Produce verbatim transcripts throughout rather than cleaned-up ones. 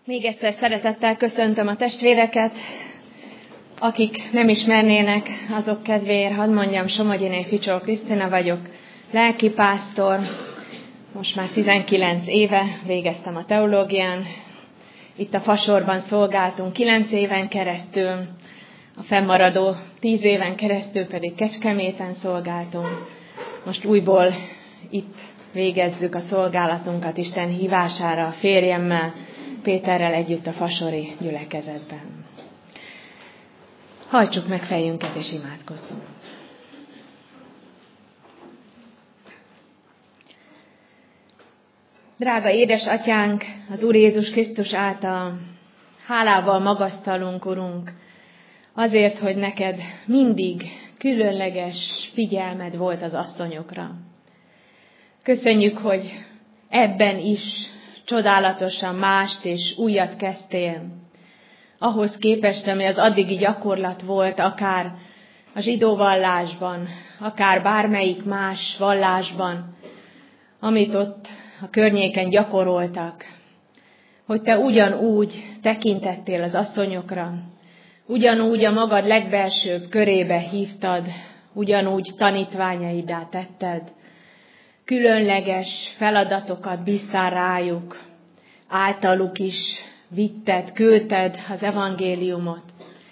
Még egyszer szeretettel köszöntöm a testvéreket, akik nem ismernének, azok kedvéért hadd mondjam, Somogyiné Ficsó Krisztina vagyok, lelkipásztor, most már tizenkilenc éve végeztem a teológián, itt a Fasorban szolgáltunk kilenc éven keresztül, a fennmaradó tíz éven keresztül pedig Kecskeméten szolgáltunk, most újból itt végezzük a szolgálatunkat Isten hívására a férjemmel, Péterrel együtt a fasori gyülekezetben. Hajtsuk meg fejünket és imádkozzunk. Drága édesatyánk, az Úr Jézus Krisztus által hálával magasztalunk, Urunk, azért, hogy neked mindig különleges figyelmed volt az asszonyokra. Köszönjük, hogy ebben is csodálatosan mást és újat kezdtél, ahhoz képest, ami az addigi gyakorlat volt, akár a zsidó vallásban, akár bármelyik más vallásban, amit ott a környéken gyakoroltak, hogy te ugyanúgy tekintettél az asszonyokra, ugyanúgy a magad legbelsőbb körébe hívtad, ugyanúgy tanítványaiddá tetted, különleges feladatokat bíztál rájuk, általuk is vitted, küldted az evangéliumot.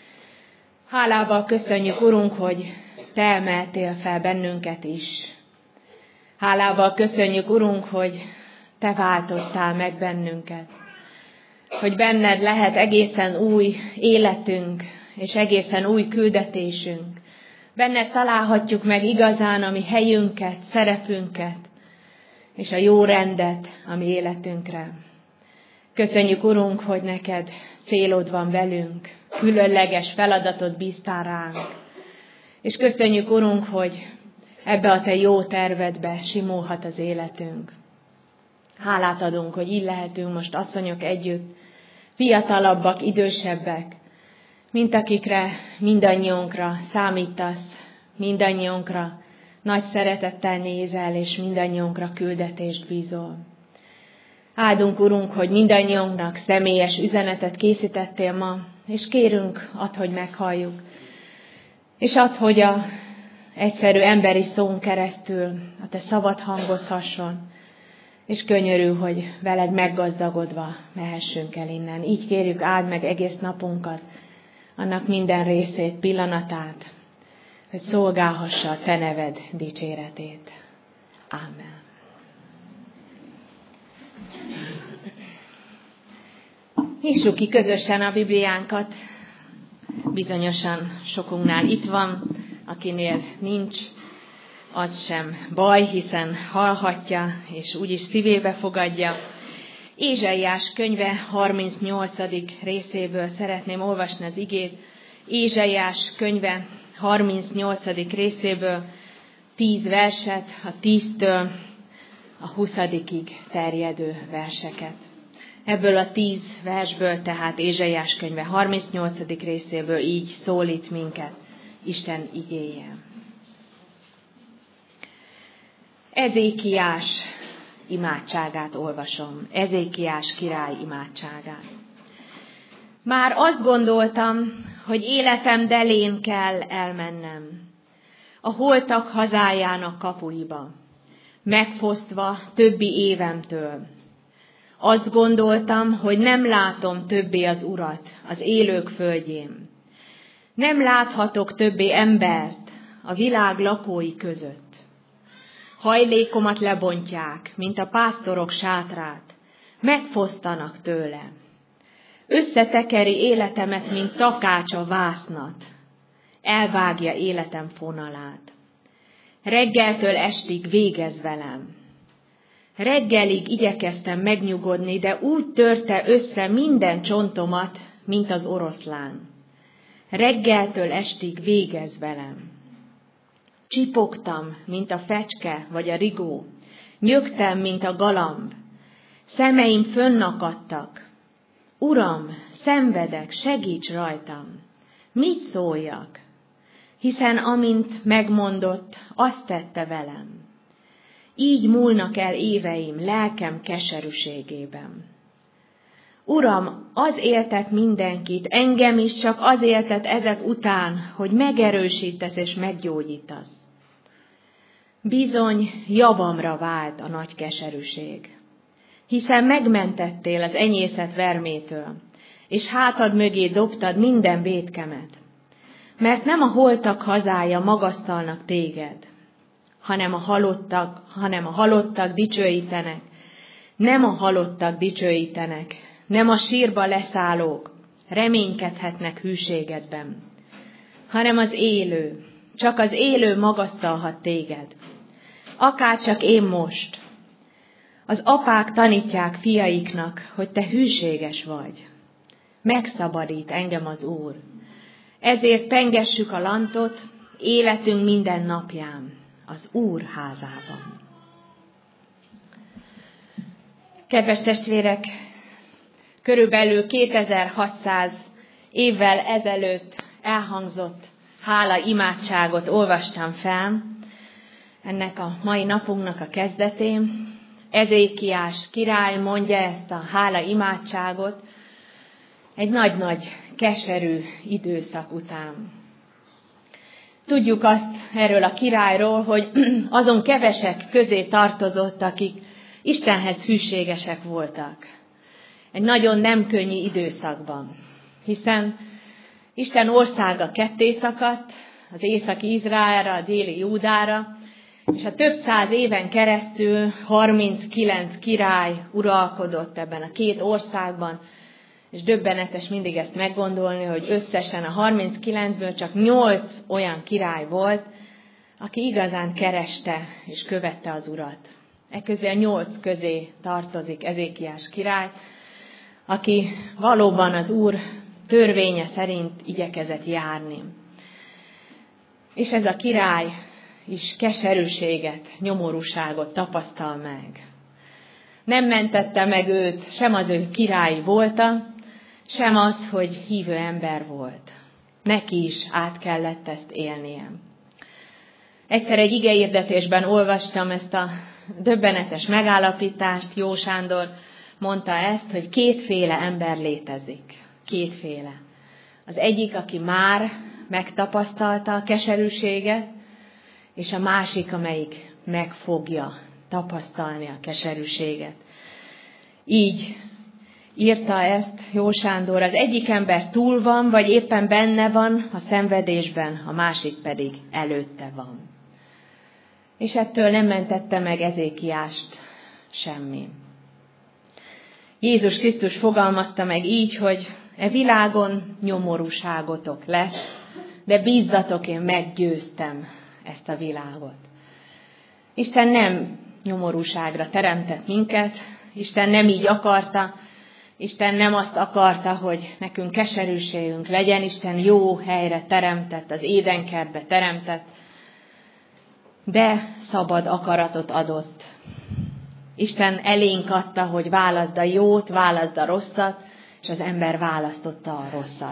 Hálával köszönjük, Urunk, hogy te emeltél fel bennünket is. Hálával köszönjük, Urunk, hogy te váltottál meg bennünket. Hogy benned lehet egészen új életünk, és egészen új küldetésünk. Benned találhatjuk meg igazán a mi helyünket, szerepünket, és a jó rendet a mi életünkre. Köszönjük, Urunk, hogy neked célod van velünk, különleges feladatot bíztál ránk. És köszönjük, Urunk, hogy ebbe a te jó tervedbe simulhat az életünk. Hálát adunk, hogy így lehetünk most asszonyok együtt, fiatalabbak, idősebbek, mint akikre mindannyiunkra számítasz, mindannyiunkra nagy szeretettel nézel, és mindannyiunkra küldetést bízol. Áldunk, Urunk, hogy mindannyiunknak személyes üzenetet készítettél ma, és kérünk, add, hogy meghalljuk. És add, hogy a egyszerű emberi szón keresztül a te szavad hangozhasson, és könyörül, hogy veled meggazdagodva mehessünk el innen. Így kérjük, áld meg egész napunkat, annak minden részét, pillanatát, hogy szolgálhassa a te neved dicséretét. Ámen. Nyissuk ki közösen a Bibliánkat. Bizonyosan sokunknál itt van, akinél nincs, az sem baj, hiszen hallhatja, és úgyis szívébe fogadja. Ézsaiás könyve harmincnyolcadik részéből szeretném olvasni az igét. Ézsaiás könyve harmincnyolcadik részéből tíz verset, a tíztől a huszadikig terjedő verseket. Ebből a tíz versből, tehát Ézsaiás könyve harmincnyolcadik részéből így szólít minket Isten igéje. Ezékiás imádságát olvasom, Ezékiás király imádságát. Már azt gondoltam, hogy életem delén kell elmennem, a holtak hazájának kapuiba, megfosztva többi évemtől. Azt gondoltam, hogy nem látom többé az Urat az élők földjén. Nem láthatok többé embert a világ lakói között. Hajlékomat lebontják, mint a pásztorok sátrát, megfosztanak tőle. Összetekeri életemet, mint takács a vásznat, elvágja életem fonalát. Reggeltől estig végez velem. Reggelig igyekeztem megnyugodni, de úgy törte össze minden csontomat, mint az oroszlán. Reggeltől estig végez velem. Csipogtam, mint a fecske vagy a rigó, nyögtem, mint a galamb. Szemeim fönnakadtak. Uram, szenvedek, segíts rajtam. Mit szóljak? Hiszen amint megmondott, azt tette velem. Így múlnak el éveim lelkem keserűségében. Uram, az éltet mindenkit, engem is csak az éltet ezek után, hogy megerősítesz és meggyógyítasz. Bizony javamra vált a nagy keserűség, hiszen megmentettél az enyészet vermétől, és hátad mögé dobtad minden vétkemet, mert nem a holtak hazája magasztalnak téged, hanem a halottak, hanem a halottak dicsőítenek, nem a halottak dicsőítenek, nem a sírba leszállók reménykedhetnek hűségedben, hanem az élő, csak az élő magasztalhat téged, akárcsak én most. Az apák tanítják fiaiknak, hogy te hűséges vagy. Megszabadít engem az Úr. Ezért pengessük a lantot életünk minden napján, az Úr házában. Kedves testvérek, körülbelül kétezer-hatszáz évvel ezelőtt elhangzott hála imádságot olvastam fel, ennek a mai napunknak a kezdetén. Ezékiás király mondja ezt a hála imádságot egy nagy-nagy keserű időszak után. Tudjuk azt erről a királyról, hogy azon kevesek közé tartozott, akik Istenhez hűségesek voltak. Egy nagyon nem könnyű időszakban, hiszen Isten országa ketté szakadt, az északi Izraelre, a déli Júdára, és a több száz éven keresztül harminckilenc király uralkodott ebben a két országban, és döbbenetes mindig ezt meggondolni, hogy összesen a harminckilencből csak nyolc olyan király volt, aki igazán kereste és követte az Urat. E közé a nyolc közé tartozik Ezékiás király, aki valóban az Úr törvénye szerint igyekezett járni. És ez a király is keserűséget, nyomorúságot tapasztal meg. Nem mentette meg őt sem az ő királyi volta, sem az, hogy hívő ember volt. Neki is át kellett ezt élnie. Egyszer egy igehirdetésben olvastam ezt a döbbenetes megállapítást, Jó Sándor mondta ezt, hogy kétféle ember létezik. Kétféle. Az egyik, aki már megtapasztalta a keserűséget, és a másik, amelyik meg fogja tapasztalni a keserűséget. Így írta ezt Jó Sándor, az egyik ember túl van, vagy éppen benne van a szenvedésben, a másik pedig előtte van. És ettől nem mentette meg Ezékiást semmi. Jézus Krisztus fogalmazta meg így, hogy e világon nyomorúságotok lesz, de bízzatok, én meggyőztem ezt a világot. Isten nem nyomorúságra teremtett minket, Isten nem így akarta, Isten nem azt akarta, hogy nekünk keserűségünk legyen, Isten jó helyre teremtett, az édenkertbe teremtett, de szabad akaratot adott. Isten elénk adta, hogy válaszd a jót, válaszd a rosszat, és az ember választotta a rosszat.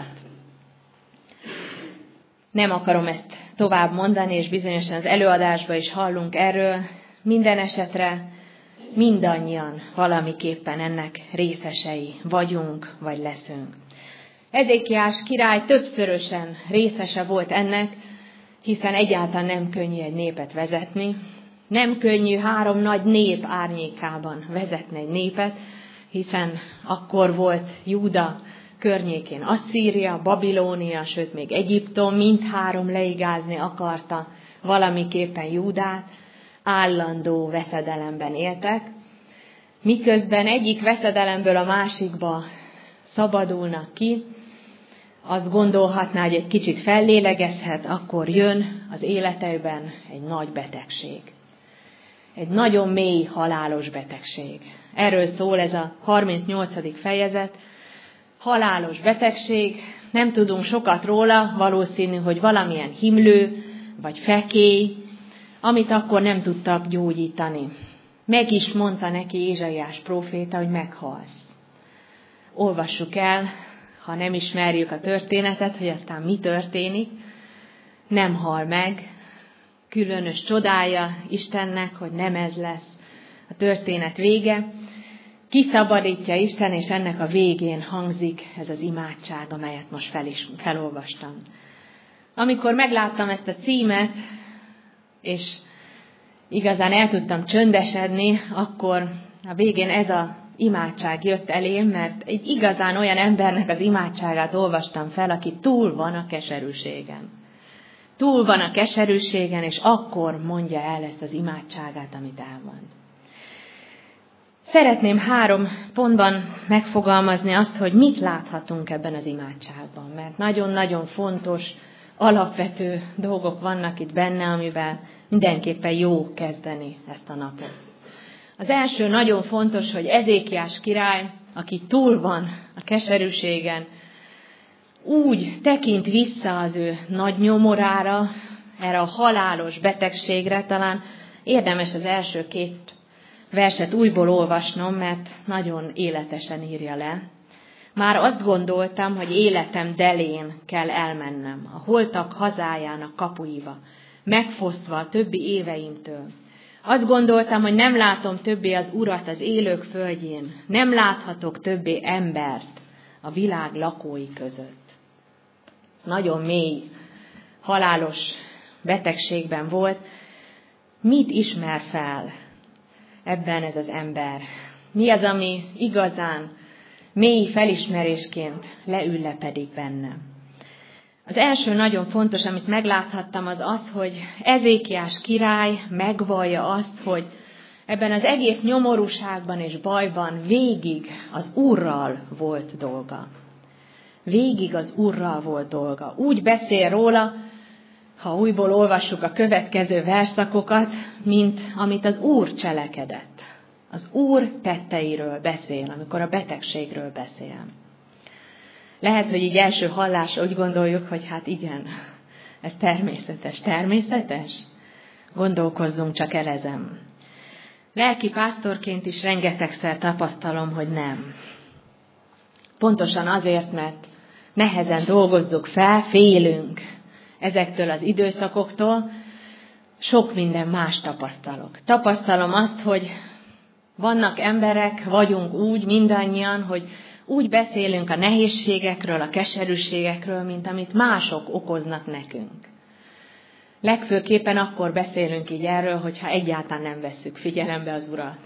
Nem akarom ezt tovább mondani, és bizonyosan az előadásban is hallunk erről. Minden esetre mindannyian valamiképpen ennek részesei vagyunk, vagy leszünk. Ezékiás király többszörösen részese volt ennek, hiszen egyáltalán nem könnyű egy népet vezetni. Nem könnyű három nagy nép árnyékában vezetni egy népet, hiszen akkor volt Júda környékén Asszíria, Babilónia, sőt még Egyiptom, mindhárom leigázni akarta valamiképpen Júdát, állandó veszedelemben éltek, miközben egyik veszedelemből a másikba szabadulnak ki, azt gondolhatná, hogy egy kicsit fellélegezhet, akkor jön az életeiben egy nagy betegség. Egy nagyon mély, halálos betegség. Erről szól ez a harmincnyolcadik fejezet. Halálos betegség, nem tudunk sokat róla, valószínű, hogy valamilyen himlő vagy fekély, amit akkor nem tudtak gyógyítani. Meg is mondta neki Ézsaiás próféta, hogy meghalsz. Olvassuk el, ha nem ismerjük a történetet, hogy aztán mi történik. Nem hal meg. Különös csodája Istennek, hogy nem ez lesz a történet vége. kiszabadítja Isten, és ennek a végén hangzik ez az imádság, amelyet most fel is, felolvastam. Amikor megláttam ezt a címet, és igazán el tudtam csöndesedni, akkor a végén ez az imádság jött elém, mert egy igazán olyan embernek az imádságát olvastam fel, aki túl van a keserűségen. Túl van a keserűségen, és akkor mondja el ezt az imádságát, amit elmond. Szeretném három pontban megfogalmazni azt, hogy mit láthatunk ebben az imádságban, mert nagyon-nagyon fontos, alapvető dolgok vannak itt benne, amivel mindenképpen jó kezdeni ezt a napot. Az első nagyon fontos, hogy Ezékiás király, aki túl van a keserűségen, úgy tekint vissza az ő nagy nyomorára, erre a halálos betegségre, talán érdemes az első két verset újból olvasnom, mert nagyon életesen írja le. Már azt gondoltam, hogy életem delén kell elmennem, a holtak hazájának kapuiba, megfosztva a többi éveimtől. Azt gondoltam, hogy nem látom többé az Urat az élők földjén, nem láthatok többé embert a világ lakói között. Nagyon mély, halálos betegségben volt. Mit ismer fel ebben ez az ember? Mi az, ami igazán mély felismerésként leüllepedik benne? Az első nagyon fontos, amit megláthattam, az az, hogy Ezékiás király megvallja azt, hogy ebben az egész nyomorúságban és bajban végig az Úrral volt dolga. Végig az Úrral volt dolga. Úgy beszél róla, ha újból olvassuk a következő verszakokat, mint amit az Úr cselekedett. Az Úr tetteiről beszél, amikor a betegségről beszél. Lehet, hogy így első hallásra úgy gondoljuk, hogy hát igen, ez természetes. Természetes? Gondolkozzunk csak el ezen. Lelki pásztorként is rengetegszer tapasztalom, hogy nem. Pontosan azért, mert nehezen dolgozzuk fel, félünk ezektől az időszakoktól, sok minden más tapasztalok. Tapasztalom azt, hogy vannak emberek, vagyunk úgy mindannyian, hogy úgy beszélünk a nehézségekről, a keserűségekről, mint amit mások okoznak nekünk. Legfőképpen akkor beszélünk így erről, hogyha egyáltalán nem vesszük figyelembe az Urat.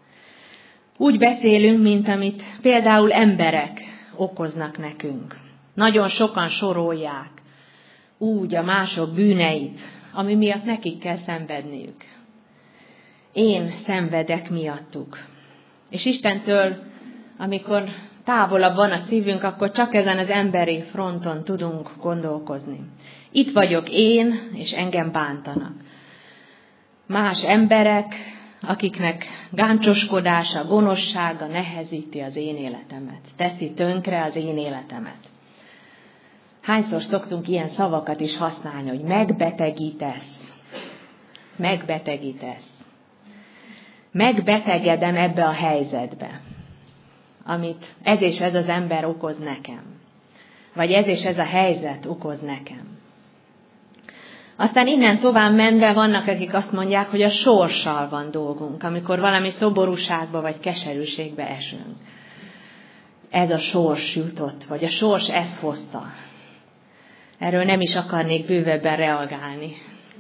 Úgy beszélünk, mint amit például emberek okoznak nekünk. Nagyon sokan sorolják úgy a mások bűneit, ami miatt nekik kell szenvedniük. Én szenvedek miattuk. És Istentől, amikor távolabb van a szívünk, akkor csak ezen az emberi fronton tudunk gondolkozni. Itt vagyok én, és engem bántanak. Más emberek, akiknek gáncsoskodása, gonoszsága nehezíti az én életemet, teszi tönkre az én életemet. Hányszor szoktunk ilyen szavakat is használni, hogy megbetegítesz, megbetegítesz. Megbetegedem ebbe a helyzetbe, amit ez és ez az ember okoz nekem, vagy ez és ez a helyzet okoz nekem. Aztán innen tovább menve vannak, akik azt mondják, hogy a sorssal van dolgunk, amikor valami szoborúságba vagy keserűségbe esünk. Ez a sors jutott, vagy a sors ezt hozta. Erről nem is akarnék bővebben reagálni.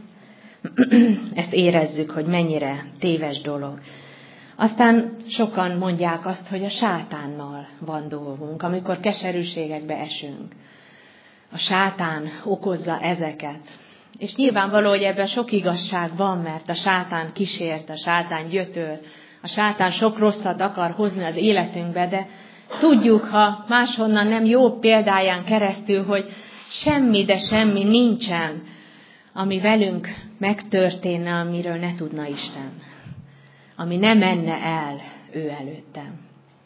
Ezt érezzük, hogy mennyire téves dolog. Aztán sokan mondják azt, hogy a sátánnal van dolgunk, amikor keserűségekbe esünk. A sátán okozza ezeket. És nyilvánvaló, hogy ebben sok igazság van, mert a sátán kísért, a sátán gyötör, a sátán sok rosszat akar hozni az életünkbe, de tudjuk, ha máshonnan nem jó példáján keresztül, hogy semmi, de semmi nincsen, ami velünk megtörténne, amiről ne tudna Isten. Ami ne menne el ő előttem.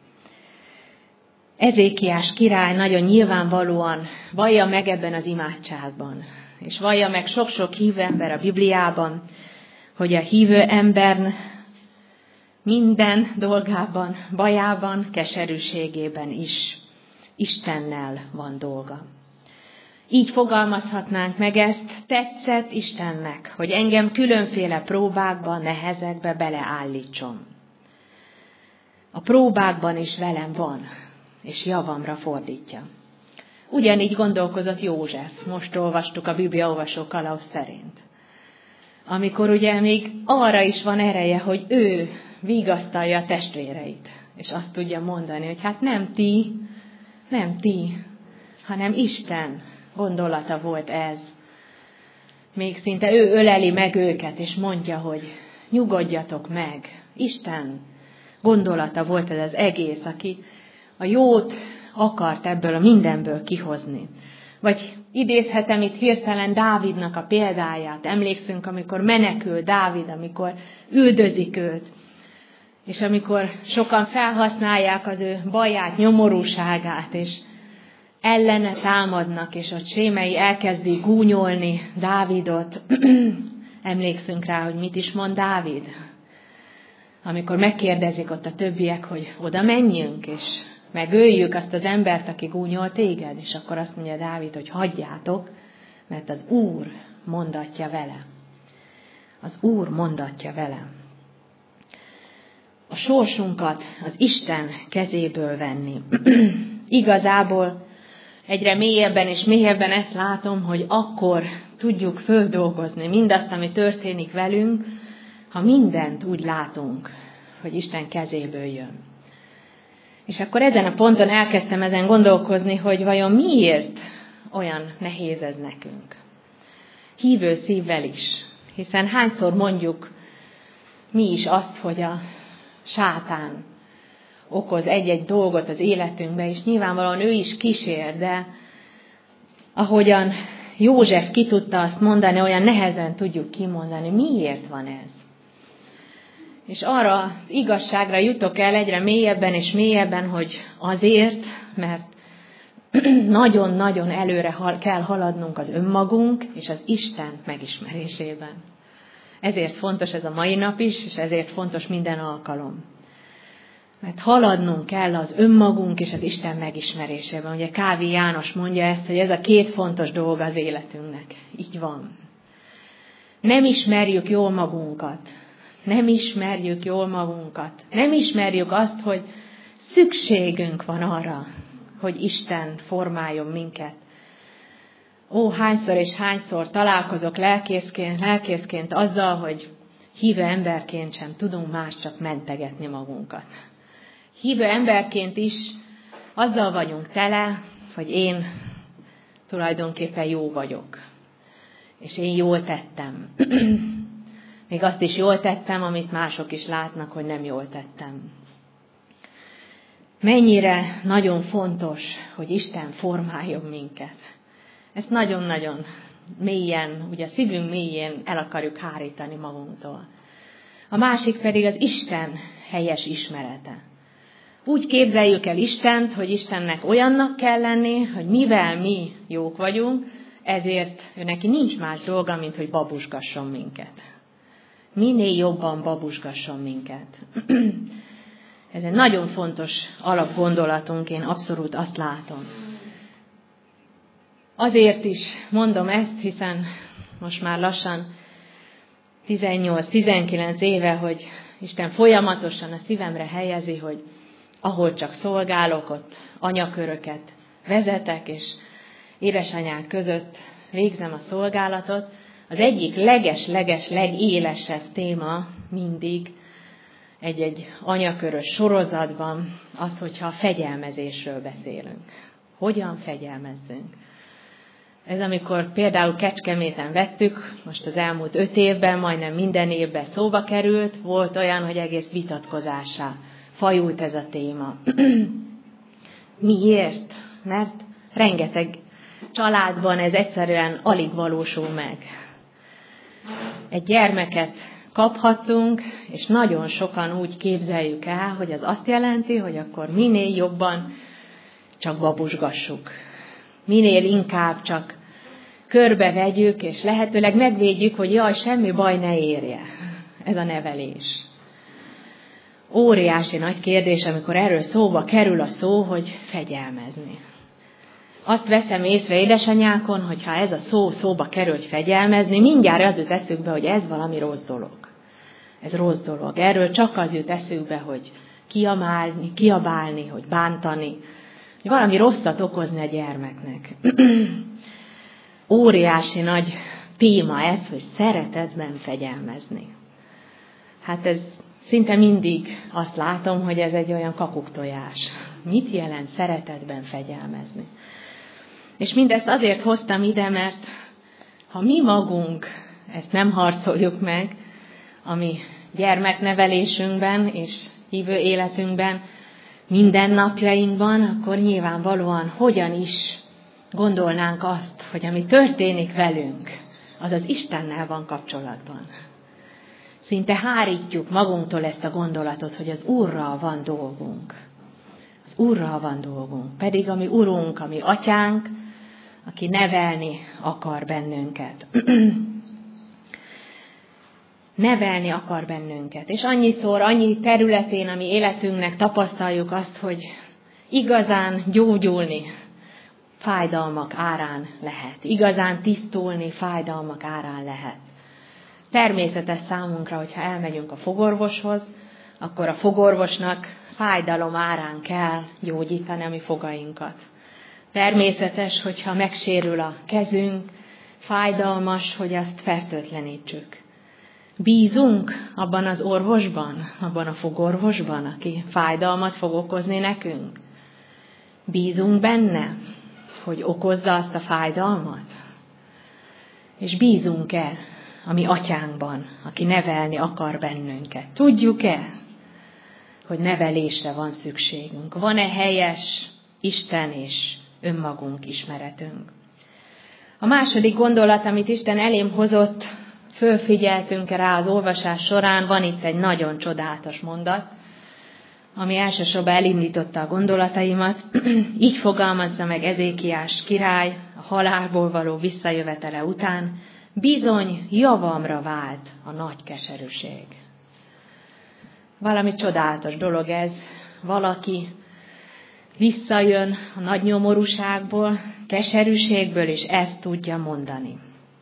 Ezékiás király nagyon nyilvánvalóan vallja meg ebben az imádságban, és vallja meg sok-sok hívő ember a Bibliában, hogy a hívő ember minden dolgában, bajában, keserűségében is Istennel van dolga. Így fogalmazhatnánk meg ezt, tetszett Istennek, hogy engem különféle próbákba, nehezekbe beleállítson. A próbákban is velem van, és javamra fordítja. Ugyanígy gondolkozott József, most olvastuk a bibliaolvasó kalauz szerint. Amikor ugye még arra is van ereje, hogy ő vigasztalja a testvéreit, és azt tudja mondani, hogy hát nem ti, nem ti, hanem Isten gondolata volt ez. Még szinte ő öleli meg őket, és mondja, hogy nyugodjatok meg. Isten gondolata volt ez az egész, aki a jót akart ebből a mindenből kihozni. Vagy idézhetem itt hirtelen Dávidnak a példáját. Emlékszünk, amikor menekül Dávid, amikor üldözik őt, és amikor sokan felhasználják az ő baját, nyomorúságát, és ellene támadnak, és a Sémei elkezdi gúnyolni Dávidot. Emlékszünk rá, hogy mit is mond Dávid. Amikor megkérdezik ott a többiek, hogy oda menjünk, és megöljük azt az embert, aki gúnyol téged, és akkor azt mondja Dávid, hogy hagyjátok, mert az Úr mondatja vele. Az Úr mondatja vele. A sorsunkat az Isten kezéből venni. Igazából egyre mélyebben és mélyebben ezt látom, hogy akkor tudjuk földolgozni mindazt, ami történik velünk, ha mindent úgy látunk, hogy Isten kezéből jön. És akkor ezen a ponton elkezdtem ezen gondolkozni, hogy vajon miért olyan nehéz ez nekünk. Hívő szívvel is. Hiszen hányszor mondjuk mi is azt, hogy a sátán okoz egy-egy dolgot az életünkbe, és nyilvánvalóan ő is kísér, de ahogyan József ki tudta azt mondani, olyan nehezen tudjuk kimondani, miért van ez. És arra az igazságra jutok el egyre mélyebben és mélyebben, hogy azért, mert nagyon-nagyon előre kell haladnunk az önmagunk és az Isten megismerésében. Ezért fontos ez a mai nap is, és ezért fontos minden alkalom. Mert haladnunk kell az önmagunk és az Isten megismerésében. Ugye Kávi János mondja ezt, hogy ez a két fontos dolga az életünknek. Így van. Nem ismerjük jól magunkat. Nem ismerjük jól magunkat. Nem ismerjük azt, hogy szükségünk van arra, hogy Isten formáljon minket. Ó, hányszor és hányszor találkozok lelkészként, lelkészként azzal, hogy hívő emberként sem tudunk más csak mentegetni magunkat. Hívő emberként is azzal vagyunk tele, hogy én tulajdonképpen jó vagyok. És én jól tettem. Még azt is jól tettem, amit mások is látnak, hogy nem jól tettem. Mennyire nagyon fontos, hogy Isten formáljon minket. Ezt nagyon-nagyon mélyen, ugye a szívünk mélyén el akarjuk hárítani magunktól. A másik pedig az Isten helyes ismerete. Úgy képzeljük el Istent, hogy Istennek olyannak kell lenni, hogy mivel mi jók vagyunk, ezért ő neki nincs más dolga, mint hogy babusgasson minket. Minél jobban babusgasson minket. Ez egy nagyon fontos alapgondolatunk, én abszolút azt látom. Azért is mondom ezt, hiszen most már lassan tizennyolc-tizenkilenc éve, hogy Isten folyamatosan a szívemre helyezi, hogy ahol csak szolgálok, ott anyaköröket vezetek, és édesanyák között végzem a szolgálatot. Az egyik leges-leges, legélesebb téma mindig egy-egy anyakörös sorozatban az, hogyha a fegyelmezésről beszélünk. Hogyan fegyelmezzünk? Ez amikor például Kecskeméten vettük, most az elmúlt öt évben, majdnem minden évben szóba került, volt olyan, hogy egész vitatkozássá fajult ez a téma. Miért? Mert rengeteg családban ez egyszerűen alig valósul meg. Egy gyermeket kaphattunk, és nagyon sokan úgy képzeljük el, hogy az azt jelenti, hogy akkor minél jobban csak babusgassuk. Minél inkább csak körbevegyük, és lehetőleg megvédjük, hogy jaj, semmi baj ne érje. Ez a nevelés. Óriási nagy kérdés, amikor erről szóba kerül a szó, hogy fegyelmezni. Azt veszem észre édesanyákon, hogy ha ez a szó szóba kerül, hogy fegyelmezni, mindjárt az jut eszükbe, hogy ez valami rossz dolog. Ez rossz dolog. Erről csak az jut eszükbe, hogy kiabálni, kiabálni, hogy bántani, hogy valami rosszat okozni a gyermeknek. Óriási nagy téma ez, hogy szeretetben fegyelmezni. Hát ez szinte mindig azt látom, hogy ez egy olyan kakuktojás. Mit jelent szeretetben fegyelmezni? És mindezt azért hoztam ide, mert ha mi magunk ezt nem harcoljuk meg, a mi gyermeknevelésünkben és hívő életünkben, mindennapjainkban, akkor nyilvánvalóan hogyan is gondolnánk azt, hogy ami történik velünk, az az Istennel van kapcsolatban. Szinte hárítjuk magunktól ezt a gondolatot, hogy az Úrral van dolgunk. Az Úrral van dolgunk. Pedig a mi Urunk, a mi Atyánk, aki nevelni akar bennünket. Nevelni akar bennünket. És annyiszor, annyi területén, ami életünknek tapasztaljuk azt, hogy igazán gyógyulni fájdalmak árán lehet. Igazán tisztulni fájdalmak árán lehet. Természetes számunkra, hogyha elmegyünk a fogorvoshoz, akkor a fogorvosnak fájdalom árán kell gyógyítani a mi fogainkat. Természetes, hogyha megsérül a kezünk, fájdalmas, hogy azt fertőtlenítsük. Bízunk abban az orvosban, abban a fogorvosban, aki fájdalmat fog okozni nekünk? Bízunk benne, hogy okozza azt a fájdalmat? És bízunk-e a mi Atyánkban, aki nevelni akar bennünket? Tudjuk-e, hogy nevelésre van szükségünk? Van-e helyes Isten és önmagunk ismeretünk? A második gondolat, amit Isten elém hozott, fölfigyeltünk rá az olvasás során, van itt egy nagyon csodálatos mondat, ami elsősorban elindította a gondolataimat. Így fogalmazza meg Ezékiás király a halálból való visszajövetele után: bizony javamra vált a nagy keserűség. Valami csodálatos dolog ez. Valaki visszajön a nagy nyomorúságból, keserűségből, és ezt tudja mondani.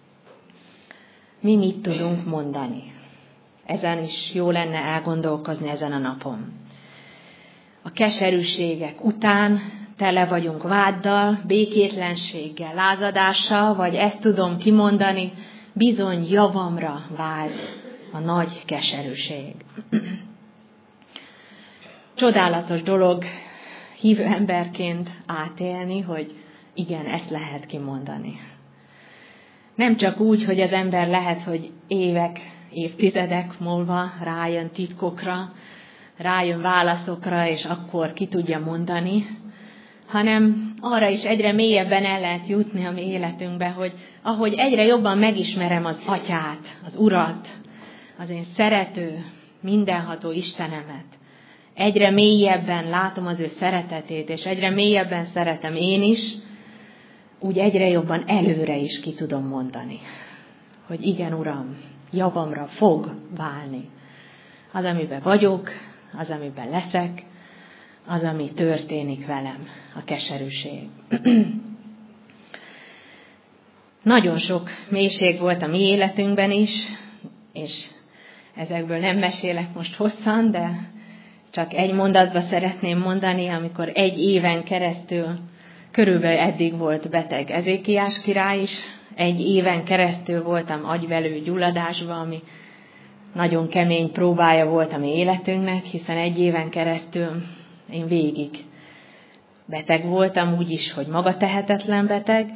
Mi mit tudunk mondani? Ezen is jó lenne elgondolkozni ezen a napon. A keserűségek után tele vagyunk váddal, békétlenséggel, lázadással, vagy ezt tudom kimondani, bizony javamra vált a nagy keserűség. Csodálatos dolog hívő emberként átélni, hogy igen, ezt lehet kimondani. Nem csak úgy, hogy az ember lehet, hogy évek, évtizedek múlva rájön titkokra, rájön válaszokra, és akkor ki tudja mondani, hanem arra is egyre mélyebben el lehet jutni a mi életünkbe, hogy ahogy egyre jobban megismerem az Atyát, az Urat, az én szerető, mindenható Istenemet, egyre mélyebben látom az ő szeretetét, és egyre mélyebben szeretem én is, úgy egyre jobban előre is ki tudom mondani, hogy igen, Uram, javamra fog válni. Az, amiben vagyok, az, amiben leszek, az, ami történik velem, a keserűség. Nagyon sok mélység volt a mi életünkben is, és ezekből nem mesélek most hosszan, de csak egy mondatba szeretném mondani, amikor egy éven keresztül, körülbelül eddig volt beteg Ezékiás király is, egy éven keresztül voltam agyvelő gyulladásban, ami nagyon kemény próbája volt a mi életünknek, hiszen egy éven keresztül én végig beteg voltam, úgyis, hogy magatehetetlen beteg.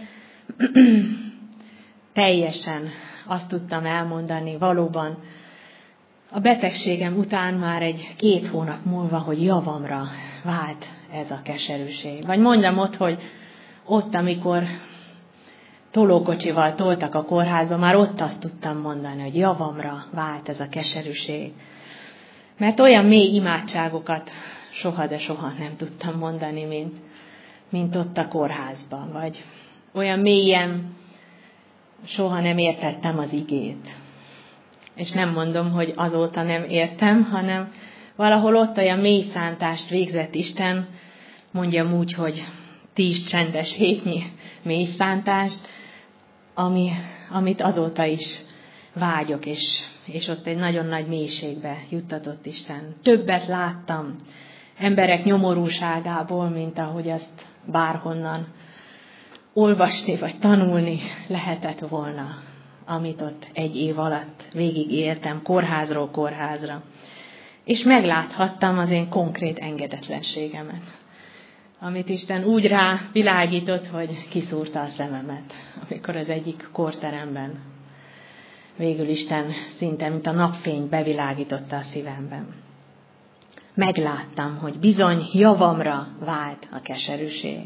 Teljesen azt tudtam elmondani valóban a betegségem után már egy két hónap múlva, hogy javamra vált ez a keserűség. Vagy mondjam ott, hogy ott, amikor tolókocsival toltak a kórházba, már ott azt tudtam mondani, hogy javamra vált ez a keserűség. Mert olyan mély imádságokat soha, de soha nem tudtam mondani, mint, mint ott a kórházban. Vagy olyan mélyen soha nem értettem az igét. És nem mondom, hogy azóta nem értem, hanem valahol ott olyan mély szántást végzett Isten, mondjam úgy, hogy tíz csendes hétnyi mély szántást, ami, amit azóta is vágyok, és, és ott egy nagyon nagy mélységbe juttatott Isten. Többet láttam emberek nyomorúságából, mint ahogy azt bárhonnan olvasni vagy tanulni lehetett volna, amit ott egy év alatt végigéltem kórházról kórházra. És megláthattam az én konkrét engedetlenségemet, amit Isten úgy rá világított, hogy kiszúrta a szememet, amikor az egyik kórteremben végül Isten szinte, mint a napfény bevilágította a szívemben. Megláttam, hogy bizony javamra vált a keserűség.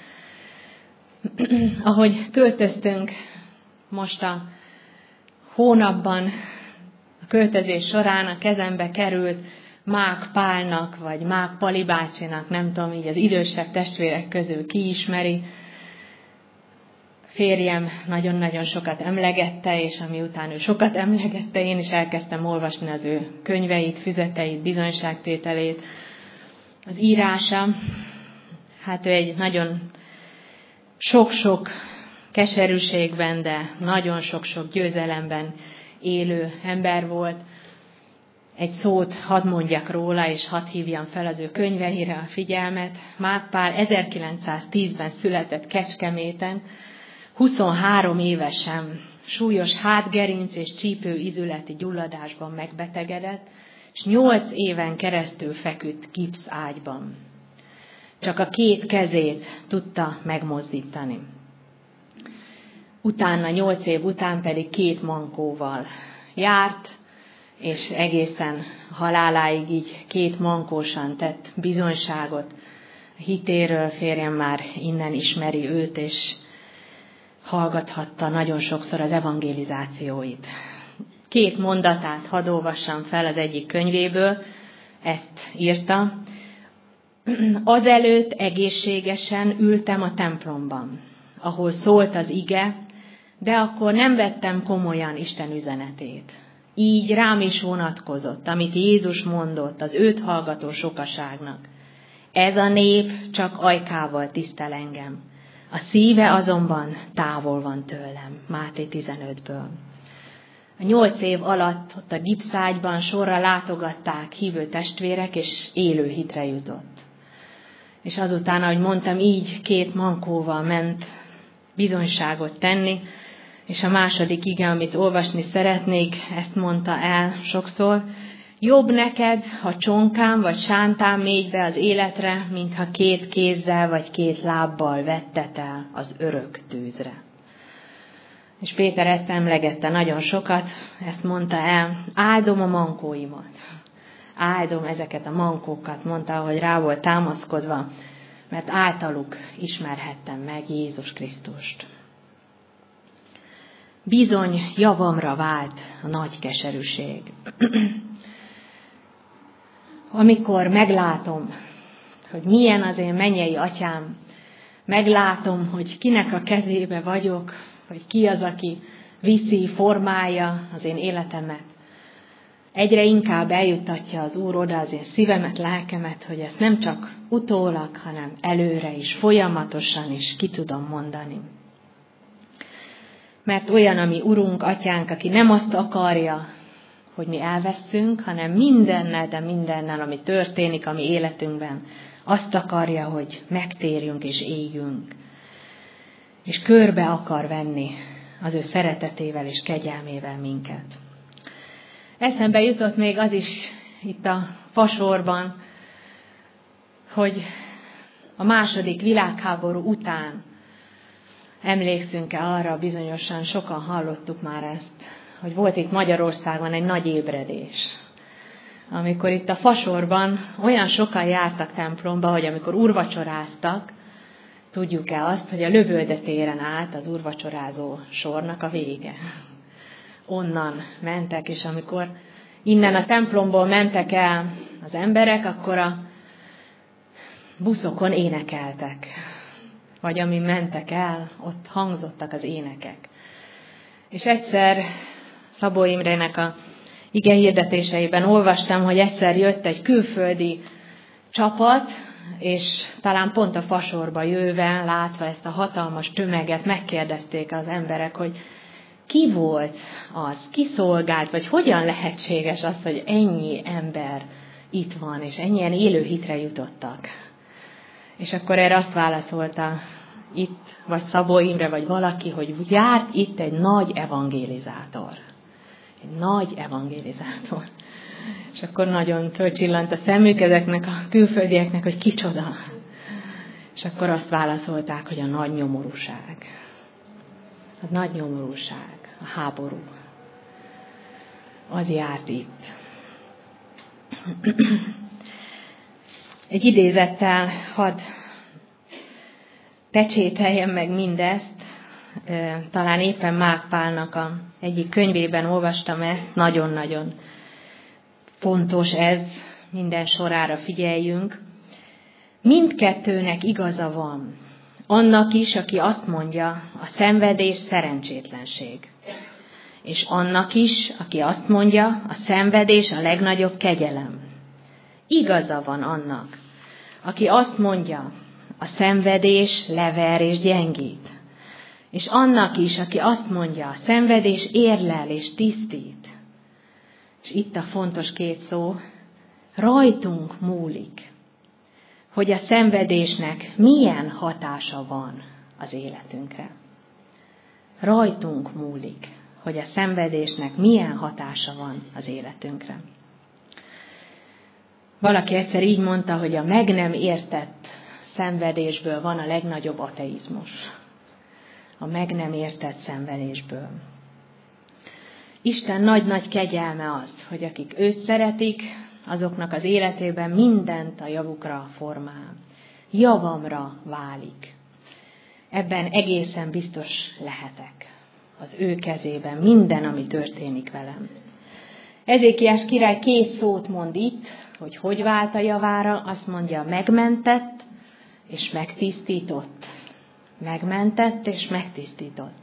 Ahogy költöztünk most a hónapban, a költözés során a kezembe került Mák Pálnak, vagy Mák Pali bácsinak, nem tudom, így az idősebb testvérek közül ki ismeri. Férjem nagyon-nagyon sokat emlegette, és ami után ő sokat emlegette, én is elkezdtem olvasni az ő könyveit, füzeteit, bizonyságtételét, az írása. Hát ő egy nagyon sok-sok keserűségben, de nagyon sok-sok győzelemben élő ember volt. Egy szót hadd mondjak róla, és hadd hívjam fel az ő könyveire a figyelmet. Mák Pál ezerkilencszáztízben született Kecskeméten, huszonhárom évesen súlyos hátgerinc és csípőizületi gyulladásban megbetegedett, és nyolc éven keresztül feküdt gipszágyban. Csak a két kezét tudta megmozdítani. Utána, nyolc év után pedig két mankóval járt, és egészen haláláig így két mankósan tett bizonyságot a hitéről. Férjem már innen ismeri őt, és hallgathatta nagyon sokszor az evangelizációit. Két mondatát hadd olvassam fel az egyik könyvéből, ezt írta. Azelőtt egészségesen ültem a templomban, ahol szólt az ige, de akkor nem vettem komolyan Isten üzenetét. Így rám is vonatkozott, amit Jézus mondott az őt hallgató sokaságnak. Ez a nép csak ajkával tisztel engem, a szíve azonban távol van tőlem. Máté tizenötből. A nyolc év alatt ott a gipszágyban sorra látogatták hívő testvérek, és élő hitre jutott. És azután, ahogy mondtam, így két mankóval ment bizonyságot tenni, és a második ige, amit olvasni szeretnék, ezt mondta el sokszor. Jobb neked, ha csonkám vagy sántám mégy be az életre, mintha két kézzel vagy két lábbal vetted el az örök tűzre. És Péter ezt emlegette nagyon sokat, ezt mondta el, áldom a mankóimat. Áldom ezeket a mankókat, mondta, hogy rá volt támaszkodva, mert általuk ismerhettem meg Jézus Krisztust. Bizony javamra vált a nagy keserűség. Amikor meglátom, hogy milyen az én mennyei atyám, meglátom, hogy kinek a kezébe vagyok, hogy ki az, aki viszi, formálja az én életemet, egyre inkább eljuttatja az Úr oda az én szívemet, lelkemet, hogy ezt nem csak utólag, hanem előre is, folyamatosan is ki tudom mondani. Mert olyan a mi Urunk, Atyánk, aki nem azt akarja, hogy mi elvesztünk, hanem mindennel, de mindennel, ami történik a mi életünkben, azt akarja, hogy megtérjünk és éljünk. És körbe akar venni az ő szeretetével és kegyelmével minket. Eszembe jutott még az is itt a fasorban, hogy a második világháború után emlékszünk-e arra, bizonyosan sokan hallottuk már ezt, hogy volt itt Magyarországon egy nagy ébredés. Amikor itt a fasorban olyan sokan jártak templomba, hogy amikor úrvacsoráztak, tudjuk-e azt, hogy a Lövölde téren állt az úrvacsorázó sornak a vége. Onnan mentek, és amikor innen a templomból mentek el az emberek, akkor a buszokon énekeltek. Vagy amin mentek el, ott hangzottak az énekek. És egyszer Szabó Imrének a ige hirdetéseiben olvastam, hogy egyszer jött egy külföldi csapat, és talán pont a fasorba jöve, látva ezt a hatalmas tömeget, megkérdezték az emberek, hogy ki volt az, ki szolgált, vagy hogyan lehetséges az, hogy ennyi ember itt van, és ennyien élő hitre jutottak. És akkor erre azt válaszolta itt, vagy Szabó Imre, vagy valaki, hogy járt itt egy nagy evangélizátor. Egy nagy evangélizátor. És akkor nagyon fölcsillant a szemük ezeknek a külföldieknek, hogy kicsoda. És akkor azt válaszolták, hogy a nagy nyomorúság. A nagy nyomorúság, a háború. Az járt itt. Egy idézettel hadd pecsételjem meg mindezt. Talán éppen Mák Pálnak a egyik könyvében olvastam ezt. Nagyon-nagyon fontos ez, minden sorára figyeljünk. Mindkettőnek igaza van. Annak is, aki azt mondja, a szenvedés szerencsétlenség. És annak is, aki azt mondja, a szenvedés a legnagyobb kegyelem. Igaza van annak, aki azt mondja, a szenvedés lever és gyengít. És annak is, aki azt mondja, a szenvedés érlel és tisztít. És itt a fontos két szó, rajtunk múlik, hogy a szenvedésnek milyen hatása van az életünkre. Rajtunk múlik, hogy a szenvedésnek milyen hatása van az életünkre. Valaki egyszer így mondta, hogy a meg nem értett szenvedésből van a legnagyobb ateizmus. A meg nem értett szenvedésből. Isten nagy-nagy kegyelme az, hogy akik őt szeretik, azoknak az életében mindent a javukra formál. Javamra válik. Ebben egészen biztos lehetek. Az ő kezében minden, ami történik velem. Ezékiás király két szót mond itt, hogy hogy vált a javára, azt mondja, megmentett és megtisztított. Megmentett és megtisztított.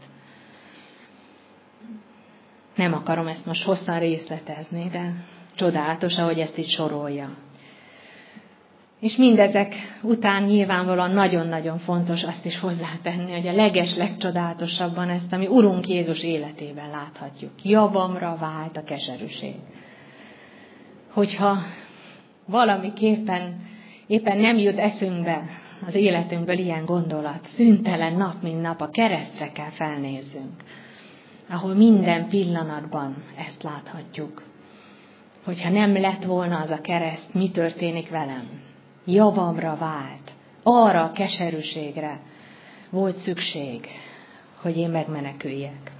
Nem akarom ezt most hosszan részletezni, de csodálatos, ahogy ezt itt sorolja. És mindezek után nyilvánvalóan nagyon-nagyon fontos azt is hozzátenni, hogy a leges, legcsodálatosabban ezt, ami Urunk Jézus életében láthatjuk. Javamra vált a keserűség. Hogyha valamiképpen éppen nem jut eszünkbe az életünkből ilyen gondolat, szüntelen nap, mint nap a keresztre kell felnézzünk, ahol minden pillanatban ezt láthatjuk. Hogyha nem lett volna az a kereszt, mi történik velem? Javamra vált. Arra a keserűségre volt szükség, hogy én megmeneküljek.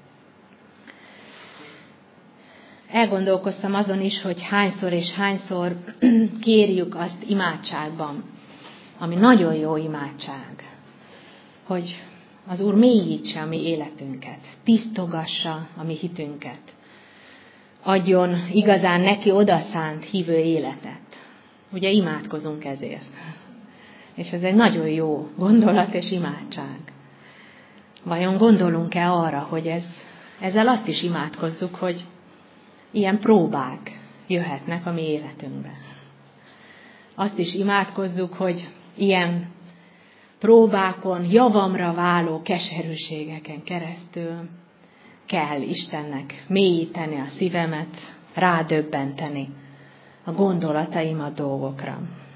Elgondolkoztam azon is, hogy hányszor és hányszor kérjük azt imádságban, ami nagyon jó imádság, hogy az Úr mélyítse a mi életünket, tisztogassa a mi hitünket, adjon igazán neki odaszánt hívő életet. Ugye imádkozunk ezért. És ez egy nagyon jó gondolat és imádság. Vajon gondolunk-e arra, hogy ez, ezzel azt is imádkozzuk, hogy ilyen próbák jöhetnek a mi életünkbe. Azt is imádkozzuk, hogy ilyen próbákon, javamra váló keserűségeken keresztül kell Istennek mélyíteni a szívemet, rádöbbenteni a gondolataimat dolgokra.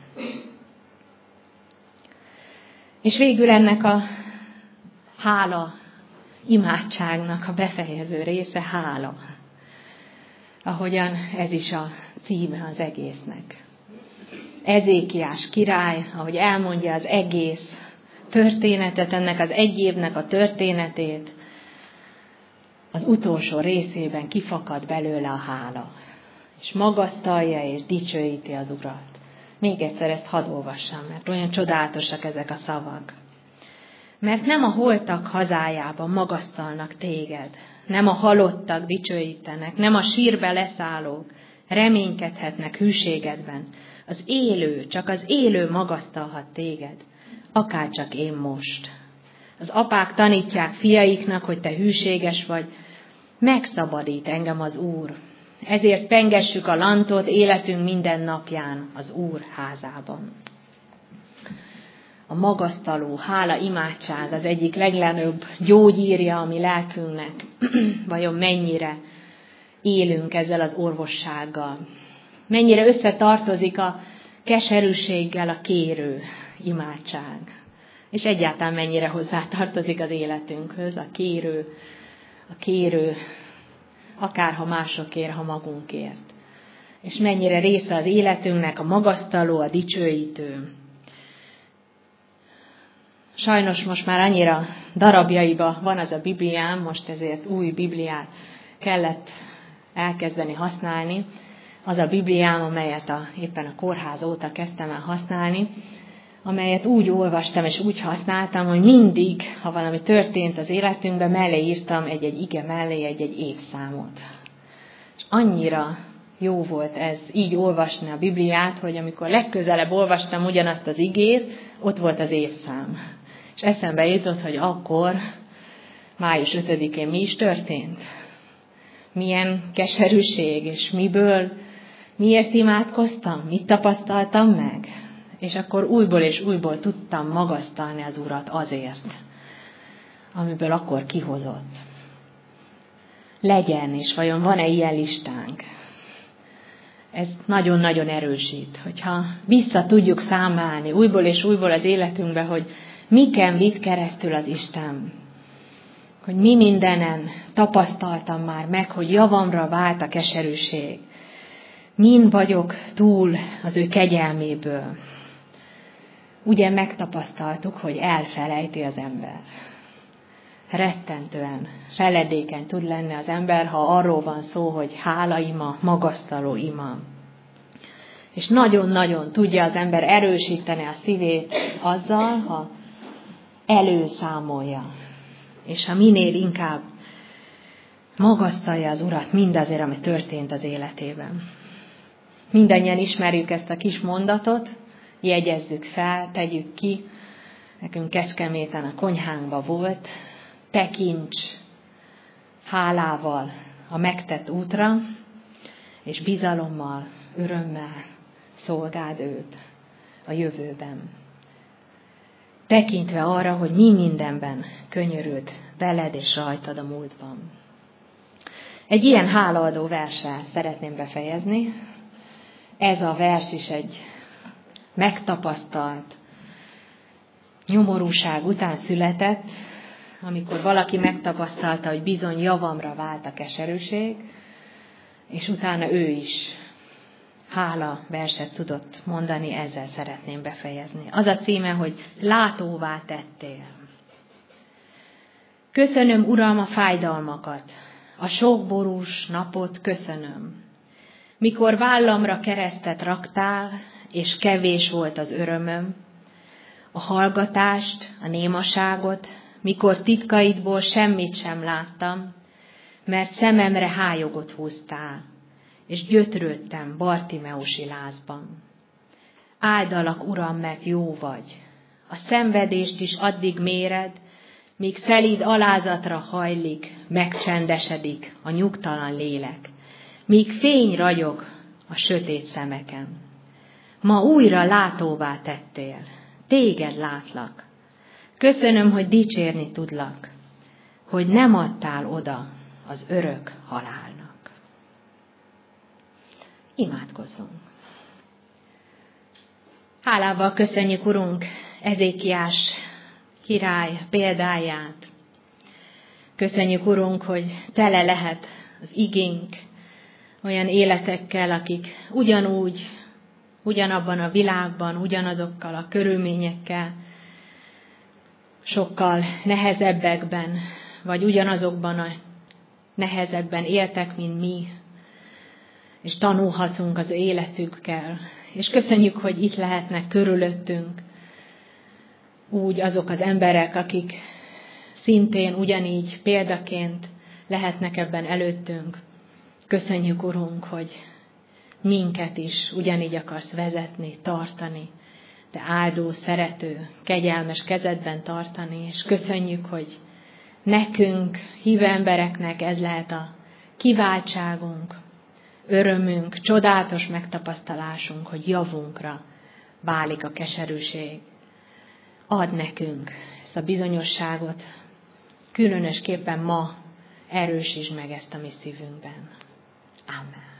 És végül ennek a hála imádságnak a befejező része hála. Ahogyan ez is a címe az egésznek. Ezékiás király, ahogy elmondja az egész történetet, ennek az egy évnek a történetét, az utolsó részében kifakad belőle a hála. És magasztalja és dicsőíti az Urat. Még egyszer ezt hadd olvassam, mert olyan csodálatosak ezek a szavak. Mert nem a holtak hazájában magasztalnak téged, nem a halottak dicsőítenek, nem a sírbe leszállók reménykedhetnek hűségedben. Az élő, csak az élő magasztalhat téged, akárcsak én most. Az apák tanítják fiaiknak, hogy te hűséges vagy, megszabadít engem az Úr. Ezért pengessük a lantot életünk minden napján az Úr házában. a magasztaló hála imádság az egyik leglenőbb gyógyírja a mi lelkünknek. Vajon mennyire élünk ezzel az orvossággal? Mennyire összetartozik a keserűséggel a kérő imádság? És egyáltalán mennyire hozzátartozik az életünkhöz a kérő, a kérő, akárha másokért, ha magunkért. És mennyire része az életünknek a magasztaló, a dicsőítő. Sajnos most már annyira darabjaiba van az a Bibliám, most ezért új Bibliát kellett elkezdeni használni. Az a Bibliám, amelyet a, éppen a kórház óta kezdtem el használni, amelyet úgy olvastam és úgy használtam, hogy mindig, ha valami történt az életünkben, mellé írtam egy-egy ige mellé egy-egy évszámot. És annyira jó volt ez, így olvasni a Bibliát, hogy amikor legközelebb olvastam ugyanazt az igét, ott volt az évszám. És eszembe jutott, hogy akkor, május ötödikén mi is történt. Milyen keserűség, és miből, miért imádkoztam, mit tapasztaltam meg. És akkor újból és újból tudtam magasztalni az Urat azért, amiből akkor kihozott. Legyen, és vajon van-e ilyen listánk? Ez nagyon-nagyon erősít, hogyha vissza tudjuk számolni újból és újból az életünkbe, hogy miken vitt keresztül az Isten. Hogy mi mindenen tapasztaltam már meg, hogy javamra vált a keserűség. Min vagyok túl az ő kegyelméből. Ugye megtapasztaltuk, hogy elfelejti az ember. Rettentően feledékeny tud lenni az ember, ha arról van szó, hogy hálaima, magasztaló ima. És nagyon-nagyon tudja az ember erősíteni a szívét azzal, ha előszámolja. És ha minél inkább magasztalja az Urat mindazért, ami történt az életében. Mindannyian ismerjük ezt a kis mondatot, jegyezzük fel, tegyük ki. Nekünk Kecskeméten a konyhánkban volt, tekints hálával a megtett útra, és bizalommal, örömmel szolgáld őt a jövőben. Tekintve arra, hogy mi mindenben könyörült veled és rajtad a múltban. Egy ilyen hálaadó verssel szeretném befejezni. Ez a vers is egy megtapasztalt nyomorúság után született, amikor valaki megtapasztalta, hogy bizony javamra vált a keserűség, és utána ő is hála verset tudott mondani, ezzel szeretném befejezni. Az a címe, hogy látóvá tettél. Köszönöm, Uram, a fájdalmakat, a sok borús napot köszönöm. Mikor vállamra keresztet raktál, és kevés volt az örömöm, a hallgatást, a némaságot, mikor titkaidból semmit sem láttam, mert szememre hályogot húztál, és gyötrődtem Bartimeusi lázban. Áldalak, Uram, mert jó vagy. A szenvedést is addig méred, míg szelíd alázatra hajlik, megcsendesedik a nyugtalan lélek, míg fény ragyog a sötét szemeken. Ma újra látóvá tettél, téged látlak. Köszönöm, hogy dicsérni tudlak, hogy nem adtál oda az örök halálnak. Imádkozzunk. Hálával köszönjük, Urunk, Ezékiás király példáját. Köszönjük, Urunk, hogy tele lehet az igénk olyan életekkel, akik ugyanúgy, ugyanabban a világban, ugyanazokkal a körülményekkel, sokkal nehezebbekben, vagy ugyanazokban a nehezebben éltek, mint mi, és tanulhatunk az ő életükkel. És köszönjük, hogy itt lehetnek körülöttünk úgy azok az emberek, akik szintén ugyanígy példaként lehetnek ebben előttünk. Köszönjük, Urunk, hogy minket is ugyanígy akarsz vezetni, tartani, de áldó, szerető, kegyelmes kezedben tartani, és köszönjük, hogy nekünk, hívő embereknek ez lehet a kiváltságunk, örömünk, csodálatos megtapasztalásunk, hogy javunkra válik a keserűség. ad nekünk ezt a bizonyosságot, különösképpen ma erősítsd meg ezt a mi szívünkben. Amen.